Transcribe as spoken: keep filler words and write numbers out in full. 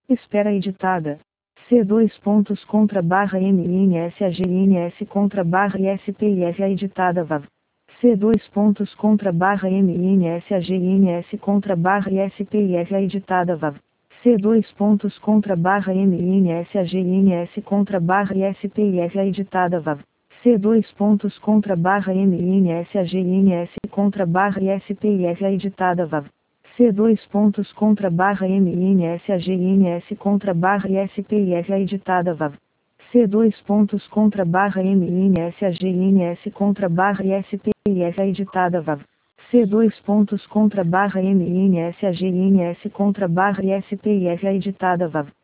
Espera editada. C dois pontos contra barra M I N S A G N S contra barra I S P I F A editada V A V. C dois pontos contra barra M I N S A G N S contra barra I S P I F A editada V A V. C dois pontos contra barra M I N S A G N S contra barra I S P I F A editada V A V. C dois pontos contra barra M I N S A G N S contra barra I S P I F A editada V A V. C dois pontos contra barra M I N S A G N S contra barra I S P I F A editada V A V. C dois pontos contra barra M I N S A G N S contra barra I S P I F A editada V A V. C dois pontos contra barra M I N S A G N S contra barra I S P I F A editada V A V.